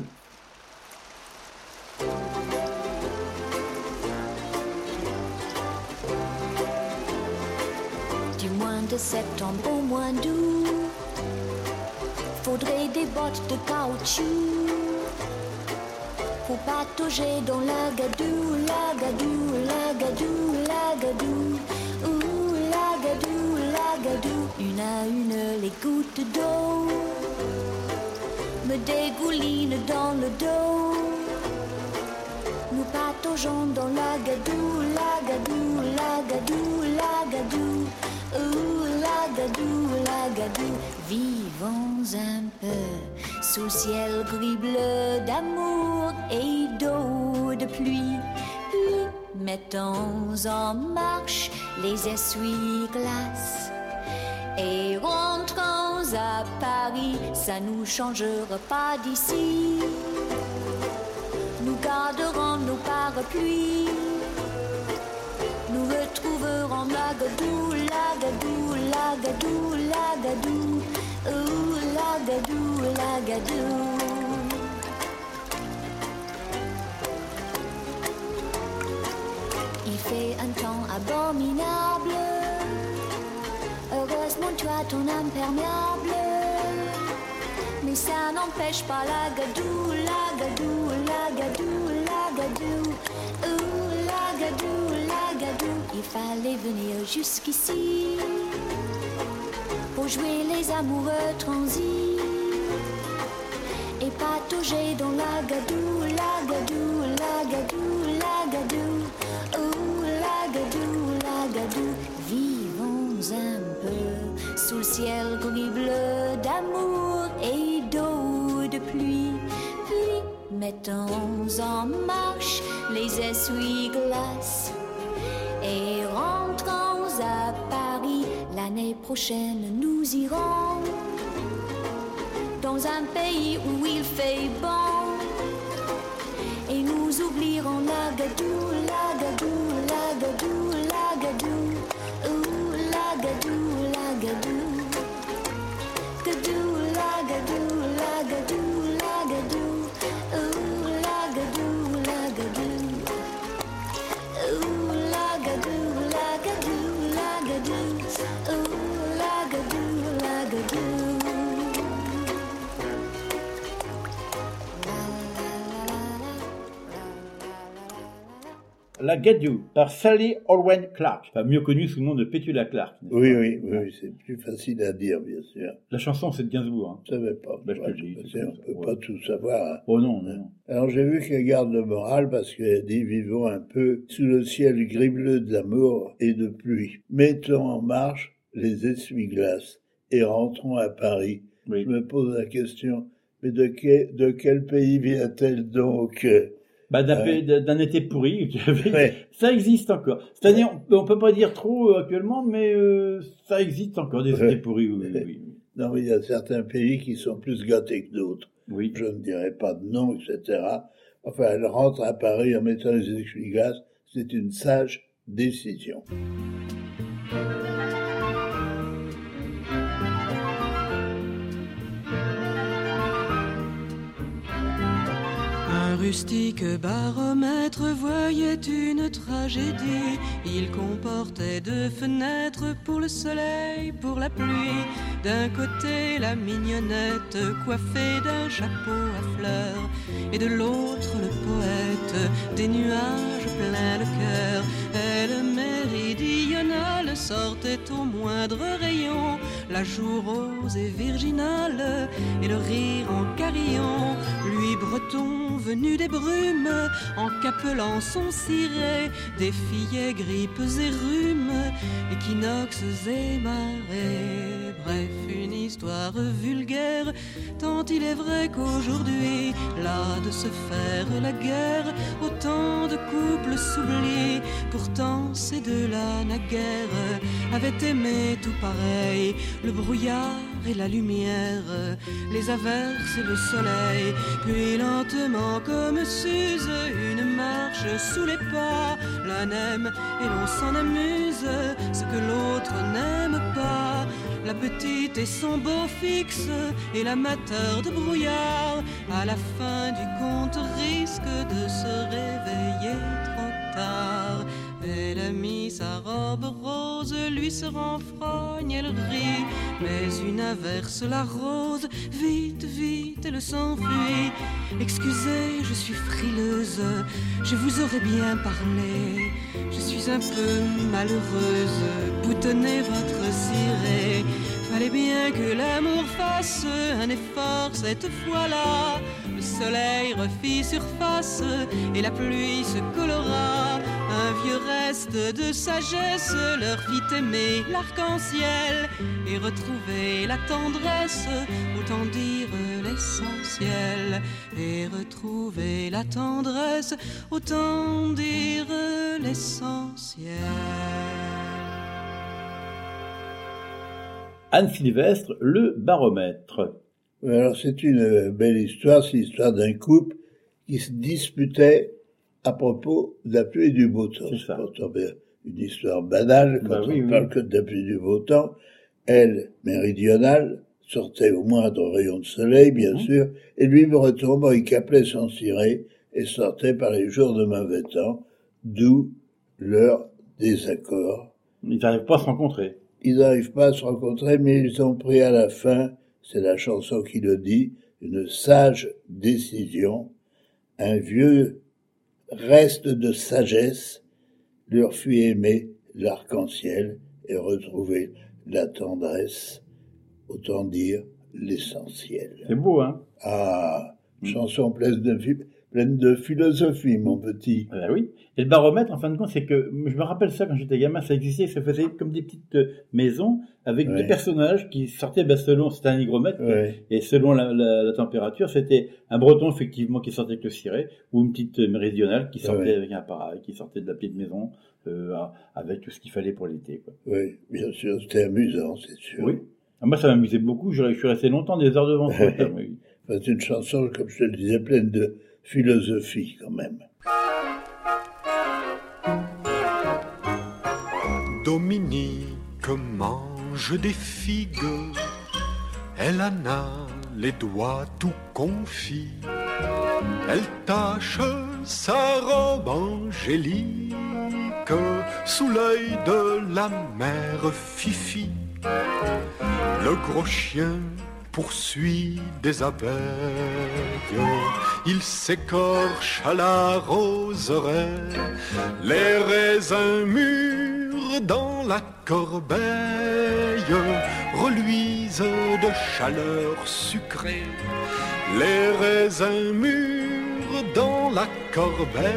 Du mois de septembre au mois d'août, faudrait des bottes de caoutchouc pour patauger dans la gadoue, la gadoue, la gadoue, la gadoue, ouh, la gadoue, la gadoue. Une à une les gouttes d'eau me dégoulinent dans le dos. Nous pataugeons dans la gadoue, la gadoue, la gadoue, la gadoue, ouh, la gadoue, la gadoue. Vivons un peu sous le ciel gris-bleu d'amour et d'eau de pluie. Puis mettons en marche les essuie-glaces et rentrons à Paris. Ça nous changera pas d'ici. Nous garderons nos parapluies. Nous retrouverons la gadoue, la gadoue, la gadoue, la gadoue, ouh, la gadoue, la gadoue. Il fait un temps abominable. Heureusement tu as ton imperméable. Mais ça n'empêche pas la gadoue, la gadoue, la gadoue, la gadoue, ouh, la gadoue, la gadoue. Il fallait venir jusqu'ici pour jouer les amoureux transis et patauger dans la gadoue, la gadoue, la gadoue, la gadoue, ouh, la gadoue, la gadoue. Vivons un peu sous le ciel gris-bleu d'amour et d'eau de pluie. Puis mettons en marche les essuie-glaces et rentrons à Paris. L'année prochaine nous irons dans un pays où il fait bon et nous oublierons la gadoue, la gadoue, la gadoue, la gadoue, ouh, la gadoue, la gadoue, gadoue, la gadoue, la gadoue, la gadoue, ouh, la gadoue, la gadoue, ouh, la gadoue, la gadoue, la gadoue, ouh, la gadoue, la gadoue. La Gadoue, par Sally Orwen Clark, enfin, mieux connue sous le nom de Petula Clark. n'est-ce Oui, pas oui, oui, oui, c'est plus facile à dire, bien sûr. La chanson, c'est de Gainsbourg. Hein. Je ne savais pas. Bah, je te Ouais, le dis, parce c'est qu'on comme ça, peut ouais. pas tout savoir. Hein. Oh non, non, non. Alors j'ai vu qu'elle garde le moral parce qu'elle dit « Vivons un peu sous le ciel gris-bleu d'amour et de pluie. Mettons en marche les essuie-glaces et rentrons à Paris. » Oui. Je me pose la question, mais de quel, de quel pays vient-elle donc? Bah, d'un, Ouais. pays- d'un été pourri, tu avais- Ouais. ça existe encore. C'est-à-dire, on, on peut pas dire trop euh, actuellement, mais euh, ça existe encore, des Ouais. étés pourris, oui, oui, oui. Non, mais il y a certains pays qui sont plus gâtés que d'autres. Oui. Je ne dirais pas de nom, et cetera. Enfin, elle rentre à Paris en mettant les essuie-glaces. C'est une sage décision. Un rustique baromètre voyait une tragédie. Il comportait deux fenêtres pour le soleil, pour la pluie. D'un côté la mignonnette coiffée d'un chapeau à fleurs, et de l'autre le poète, des nuages plein le cœur. Elle méridionale sortait au moindre rayon, la joue rose et virginale, et le rire en breton venu des brumes, encapelant son ciré, des fillets, grippes et rhumes, équinoxes et marées. Bref, une histoire vulgaire, tant il est vrai qu'aujourd'hui, là de se faire la guerre, autant de couples s'oublient. Pourtant ces deux-là naguère avaient aimé tout pareil, le brouillard et la lumière, les averses et le soleil. Puis lentement comme s'use une marche sous les pas, l'un aime et l'on s'en amuse, ce que l'autre n'aime pas. La petite et son beau fixe et l'amateur de brouillard, à la fin du compte risque de se réveiller trop tard. Elle a mis sa robe rose, lui se renfrogne, elle rit, mais une averse l'arrose, vite, vite, elle s'enfuit. Excusez, je suis frileuse, je vous aurais bien parlé, je suis un peu malheureuse, boutonnez votre ciré. Fallait bien que l'amour fasse un effort cette fois-là. Le soleil refit surface et la pluie se colora. Un vieux reste de sagesse leur fit aimer l'arc-en-ciel et retrouver la tendresse, autant dire l'essentiel. Et retrouver la tendresse, autant dire l'essentiel. Anne Sylvestre, le baromètre. Alors c'est une belle histoire, c'est l'histoire d'un couple qui se disputait à propos de la pluie et du beau temps. C'est ça. Pourtant, une histoire banale quand bah, on oui, parle oui. que de la pluie et du beau temps. Elle, méridionale, sortait au moindre rayon de soleil, bien mmh. sûr, et lui, breton, bon, il caplait son ciré et sortait par les jours de mauvais temps, d'où leur désaccord. Ils n'arrivent pas à se rencontrer. Ils n'arrivent pas à se rencontrer, mais ils ont pris à la fin, c'est la chanson qui le dit, une sage décision. Un vieux reste de sagesse leur fit aimer l'arc-en-ciel et retrouver la tendresse, autant dire l'essentiel. C'est beau, hein? Ah, une chanson pleine de, pleine de philosophie, mon petit. Ah ben oui. Et le baromètre, en fin de compte, c'est que, je me rappelle ça quand j'étais gamin, ça existait, ça faisait comme des petites maisons avec ouais. deux personnages qui sortaient, ben, selon, c'était un hygromètre, ouais. et selon la, la, la température, c'était un breton, effectivement, qui sortait avec le ciré, ou une petite méridionale qui sortait ouais. avec un appareil, qui sortait de la petite maison, euh, avec tout ce qu'il fallait pour l'été, quoi. Oui, bien sûr, c'était amusant, c'est sûr. Oui. Ah, moi, ça m'amusait beaucoup, je, je suis resté longtemps des heures devant ça. Oui. C'est une chanson, comme je te le disais, pleine de philosophie, quand même. Dominique mange des figues, elle en a les doigts tout confits, elle tâche sa robe angélique sous l'œil de la mère Fifi. Le gros chien poursuit des abeilles, il s'écorche à la roseraie, les raisins mûrs dans la corbeille reluisent de chaleur sucrée. Les raisins mûrs dans la corbeille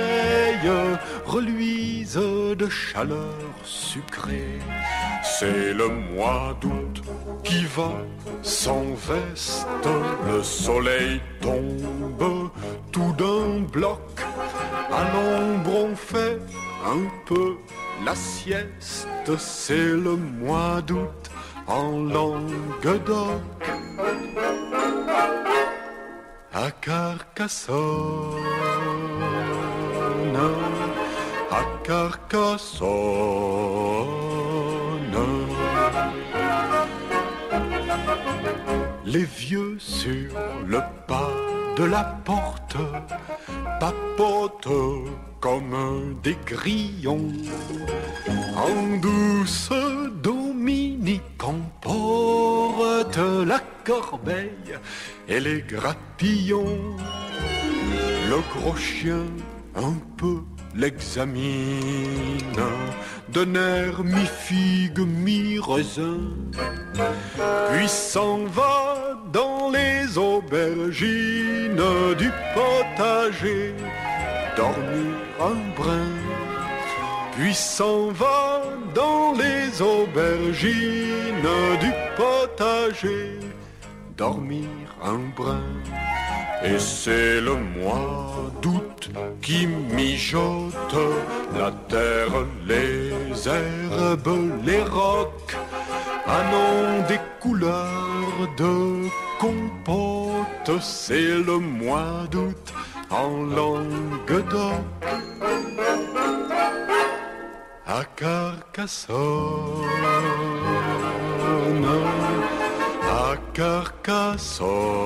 reluisent de chaleur sucrée. C'est le mois d'août qui va sans veste, le soleil tombe tout d'un bloc. À l'ombre on fait un peu la sieste, c'est le mois d'août en Languedoc. À Carcassonne, à Carcassonne, les vieux sur le pas de la porte papotent comme des grillons. En douce Dominique emporte la corbeille et les grappillons. Le gros chien un peu l'examine, d'un air mi-figue, mi-raisin, puis s'en va dans les aubergines du potager, dormir un brin, puis s'en va dans les aubergines du potager, dormir un brin. Et c'est le mois d'août qui mijote la terre, les herbes, les rocs, annonce des couleurs de compote. C'est le mois d'août en Languedoc, à Carcassonne, à Carcassonne.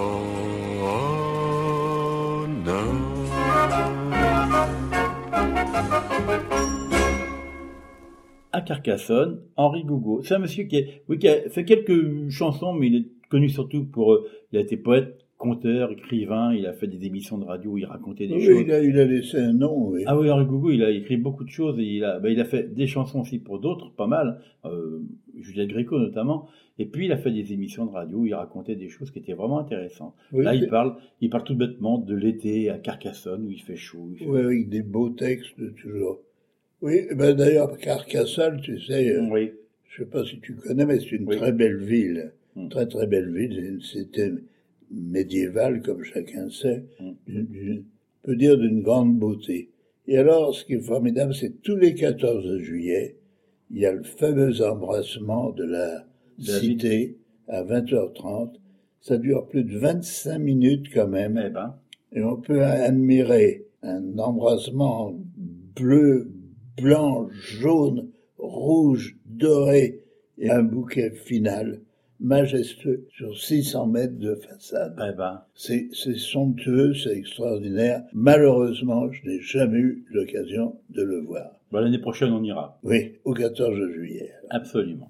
À Carcassonne, Henri Gougaud. C'est un monsieur qui, est, oui, qui a fait quelques chansons, mais il est connu surtout pour... Euh, il a été poète, conteur, écrivain, il a fait des émissions de radio où il racontait des oui, choses. Il a, il a laissé un nom, oui. Ah oui, Henri Gougaud, il a écrit beaucoup de choses, et il a, ben, il a fait des chansons aussi pour d'autres, pas mal, euh, Juliette Gréco notamment, et puis il a fait des émissions de radio où il racontait des choses qui étaient vraiment intéressantes. Oui, Là, c'est... il parle, il parle tout bêtement de l'été à Carcassonne, où il fait chaud. Il fait... Oui, avec des beaux textes, toujours. Oui, ben d'ailleurs, Carcassonne, tu sais, oui. Je ne sais pas si tu connais, mais c'est une oui. très belle ville, hum. très très belle ville. C'était médiéval, comme chacun sait, hum. d'une, d'une, on peut dire d'une grande beauté. Et alors, ce qui est formidable, c'est tous les quatorze juillet, il y a le fameux embrassement de la de cité à vingt heures trente. Ça dure plus de vingt-cinq minutes quand même. Eh ben. Et on peut admirer un embrassement bleu, blanc, jaune, rouge, doré, et un bouquet final majestueux sur six cents mètres de façade. Eh ben. C'est, c'est somptueux, c'est extraordinaire. Malheureusement, je n'ai jamais eu l'occasion de le voir. Bon, l'année prochaine, on ira. Oui, au quatorze juillet. Alors. Absolument.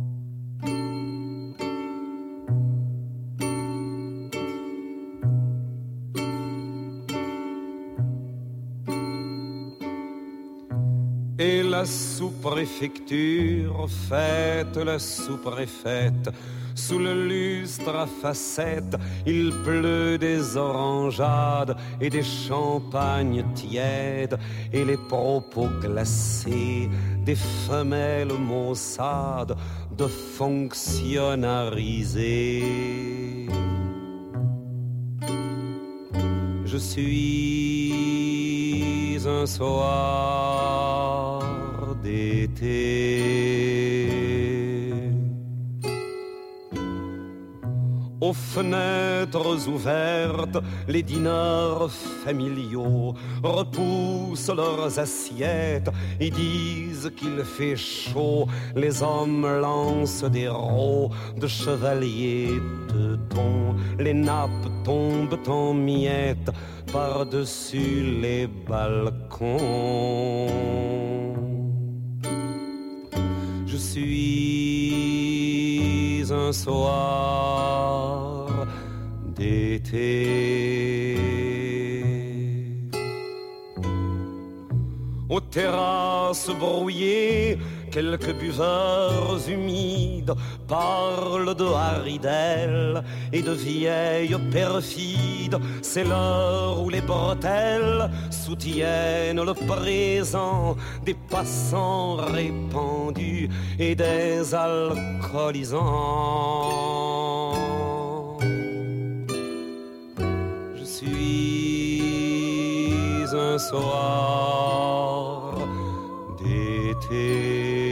Et la sous-préfecture fête la sous-préfète. Sous le lustre à facettes, il pleut des orangeades et des champagnes tièdes et les propos glacés des femelles maussades de fonctionnariser. Je suis un soir d'été. Aux fenêtres ouvertes, les dîners familiaux repoussent leurs assiettes et disent qu'il fait chaud. Les hommes lancent des rots de chevaliers de thon. Les nappes tombent en miettes par-dessus les balcons. Je suis un soir d'été. Aux terrasses brouillées, quelques buveurs humides parlent de haridelles et de vieilles perfides. C'est l'heure où les bretelles soutiennent le présent des passants répandus et des alcoolisants. Je suis un soir d'été.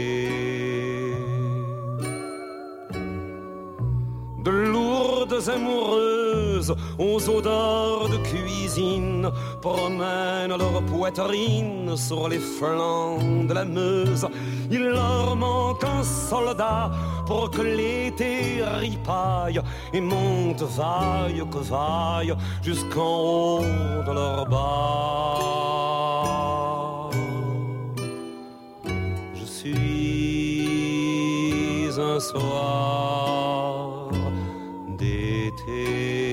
De lourdes amoureuses aux odeurs de cuisine promènent leur poitrine sur les flancs de la Meuse. Il leur manque un soldat pour que l'été ripaille et monte vaille que vaille jusqu'en haut de leur bas. Je suis un soir d'été.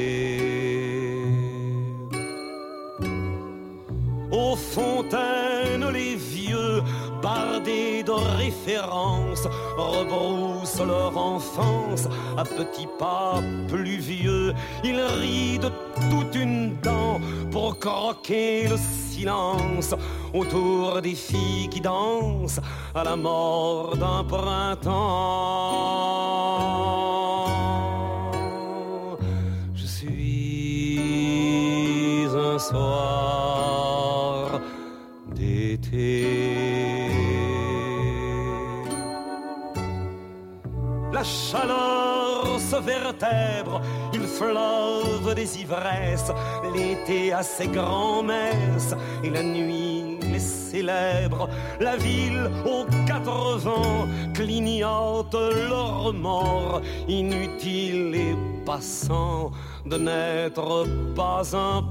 Aux fontaines, les vieux bardés de références rebroussent leur enfance à petits pas pluvieux. Ils rient de toute une dent pour croquer le silence autour des filles qui dansent à la mort d'un printemps. Je suis un soir d'été. La chaleur se vertèbre, il fleuve des ivresses, l'été a ses grands-messes et la nuit les célèbre. La ville aux quatre vents clignote le remords, inutile et passant de n'être pas un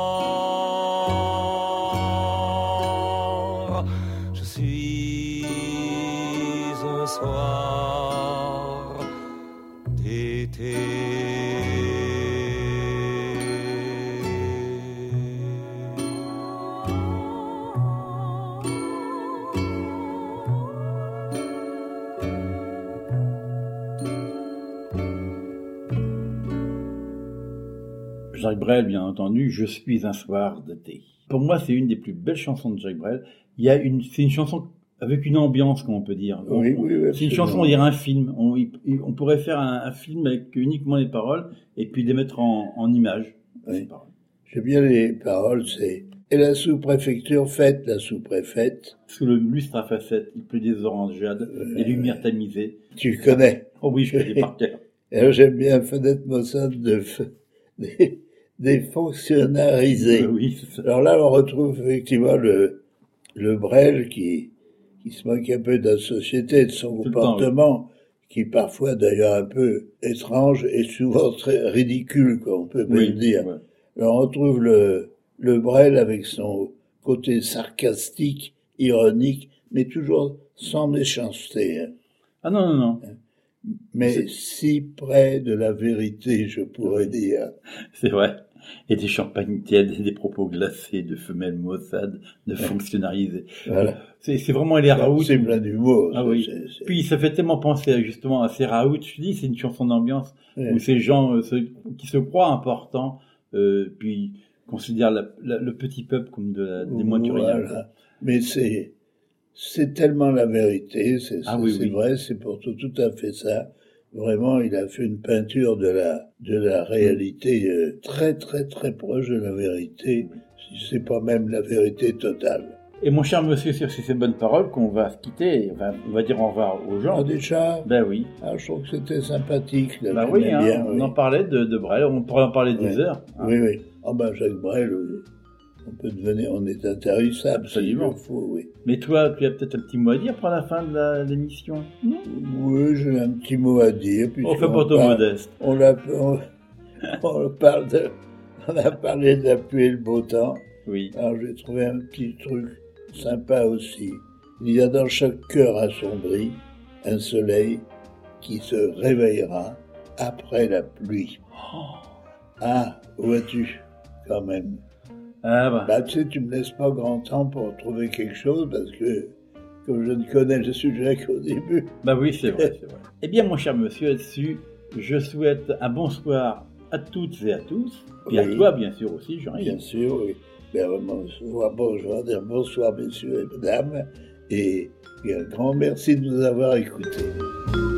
port. Je suis un soir d'été. Jacques Brel, bien entendu, Je suis un soir d'été. Pour moi, c'est une des plus belles chansons de Jacques Brel. Il y a une, c'est une chanson avec une ambiance, comme on peut dire. Oui, on, oui, oui, c'est une chanson, on dirait un film. On, on pourrait faire un, un film avec uniquement les paroles et puis les mettre en, en images. Oui. J'aime bien les paroles, c'est « Et la sous-préfecture fête la sous-préfète. » Sous le lustre à facettes, il pleut des oranges jades, euh, des lumières tamisées. Tu connais. Oh oui, je connais par cœur. Alors j'aime bien Fenêtre Mossad de des, des fonctionnalisés. Euh, oui, c'est ça. Alors là, on retrouve effectivement le, le Brel qui, qui se moque un peu de la société, de son Tout comportement, temps, oui. Qui parfois d'ailleurs un peu étrange et souvent très ridicule, quoi, on peut bien oui, le dire. Ouais. Alors on retrouve le, le Brel avec son côté sarcastique, ironique, mais toujours sans méchanceté. Hein. Ah non, non, non. Mais c'est... si près de la vérité, je pourrais dire. C'est vrai. Et des champagnes tièdes, et des propos glacés, de femelles maussades, de fonctionnalisés. Voilà. C'est, c'est vraiment les Raoult. C'est plein d'humour. Ah oui. C'est, c'est... Puis ça fait tellement penser justement à ces Raoult. Je dis, c'est une chanson d'ambiance ouais. Où ces gens euh, se, qui se croient importants, euh, puis considèrent la, la, le petit peuple comme de la, des moins que rien. Voilà. Mais c'est... C'est tellement la vérité, c'est, ah, c'est, oui, c'est oui. vrai, c'est pourtant tout à fait ça. Vraiment, il a fait une peinture de la de la réalité euh, très très très proche de la vérité, si c'est pas même la vérité totale. Et mon cher monsieur, sur ces bonnes paroles qu'on va se quitter, on va, on va dire au revoir aux gens. Ah déjà ? Ben oui. Ah, je trouve que c'était sympathique. Là, ben oui, hein, bien, on oui. en parlait de, de Brel, on pourrait en parler des oui. heures. Hein. Oui, oui. Ah ben Jacques Brel... Euh, on peut devenir, on est intarissable, absolument. S'il le faut, oui. Mais toi, tu as peut-être un petit mot à dire pour la fin de la, l'émission, non ? Oui, j'ai un petit mot à dire. On fait pas ton modeste. On l'a, on, on parle de, on a parlé de la pluie et le beau temps. Oui. Alors j'ai trouvé un petit truc sympa aussi. Il y a dans chaque cœur assombri un soleil qui se réveillera après la pluie. Oh. Ah, vois-tu, quand même. Ah bah. bah, tu sais, tu me laisses pas grand temps pour trouver quelque chose parce que, comme je ne connais le sujet qu'au début. Bah oui, c'est vrai, c'est vrai. Eh bien, mon cher monsieur, là-dessus, je souhaite un bonsoir à toutes et à tous. Et oui. À toi, bien sûr, aussi, Jean-Yves. Bien sûr, oui. Bien, bonsoir, bonjour, bonsoir, messieurs et mesdames. Et, et un grand merci de nous avoir écoutés.